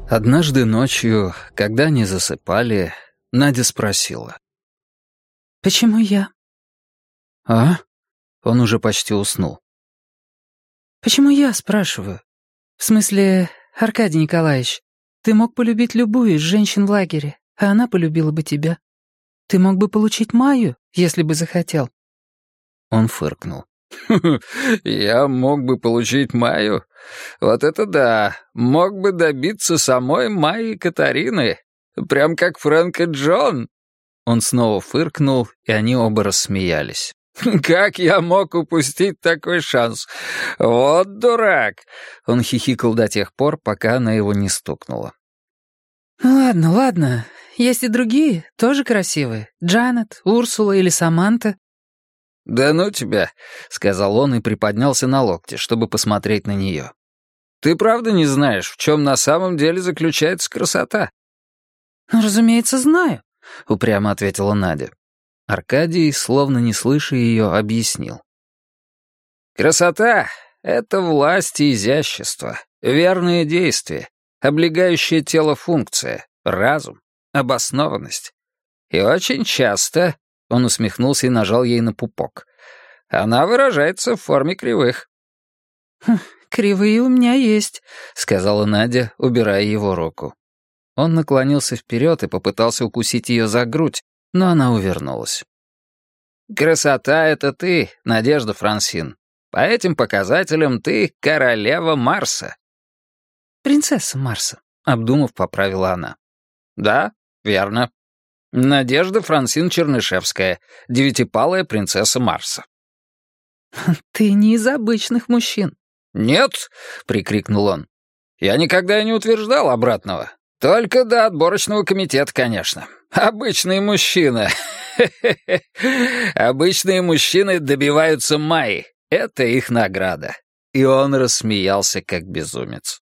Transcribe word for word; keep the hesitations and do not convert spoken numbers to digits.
Однажды ночью, когда они засыпали, Надя спросила. «Почему я?» «А?» Он уже почти уснул. «Почему я, спрашиваю? В смысле, Аркадий Николаевич, ты мог полюбить любую из женщин в лагере, а она полюбила бы тебя. Ты мог бы получить Майю, если бы захотел». Он фыркнул. «Я мог бы получить Майю? Вот это да! Мог бы добиться самой Майи Катарины, прям как Фрэнк и Джон!» Он снова фыркнул, и они оба рассмеялись. «Как я мог упустить такой шанс? Вот дурак!» Он хихикал до тех пор, пока она его не стукнула. «Ну ладно, ладно. Есть и другие, тоже красивые. Джанет, Урсула или Саманта». «Да ну тебя», — сказал он и приподнялся на локте, чтобы посмотреть на нее. «Ты правда не знаешь, в чем на самом деле заключается красота?» «Ну, разумеется, знаю», — упрямо ответила Надя. Аркадий, словно не слыша ее, объяснил. «Красота — это власть и изящество, верное действие, облегающее тело функция, разум, обоснованность. И очень часто...» — он усмехнулся и нажал ей на пупок. «Она выражается в форме кривых». Хм, «Кривые у меня есть», — сказала Надя, убирая его руку. Он наклонился вперед и попытался укусить ее за грудь, но она увернулась. «Красота — это ты, Надежда Франсин. По этим показателям ты королева Марса». «Принцесса Марса», — обдумав, поправила она. «Да, верно. Надежда Франсин Чернышевская, девятипалая принцесса Марса». «Ты не из обычных мужчин». «Нет!» — прикрикнул он. «Я никогда и не утверждал обратного. Только до отборочного комитета, конечно. Обычный мужчина. Обычные мужчины добиваются Майи. Это их награда». И он рассмеялся, как безумец.